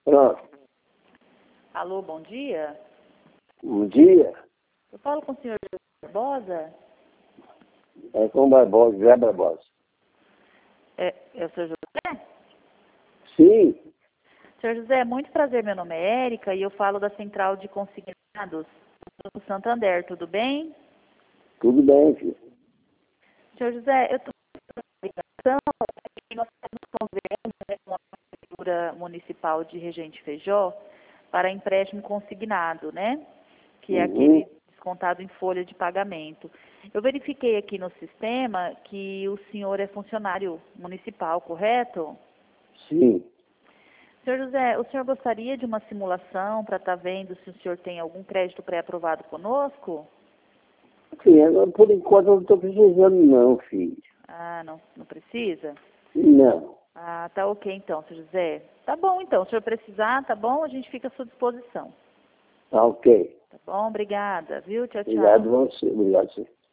Pronto. Alô, bom dia. Um dia, Eu falo com o senhor Barbosa? é com o Barbosa, Zé Barbosa. É o senhor José? Sim, Senhor José, muito prazer, meu nome é Érica e eu falo da Central de Consignados do Santander, tudo bem? tudo bem, filho. Senhor José, eu estou com ligação e nós temos convênio, né, com a Prefeitura Municipal de Regente Feijó para empréstimo consignado, né? Que é aquele descontado em folha de pagamento. Eu verifiquei aqui no sistema que o senhor é funcionário municipal, correto? Sim. Senhor José, o senhor gostaria de uma simulação para estar vendo se o senhor tem algum crédito pré-aprovado conosco? Sim, por enquanto eu não estou precisando não, filho. Ah, não precisa? Não. Ah, tá ok então, senhor José. Tá bom então, se o senhor precisar, tá bom? A gente fica à sua disposição. Tá ok. Tá bom? Obrigada, viu? Tchau, tchau. Obrigado a você. Obrigado a você.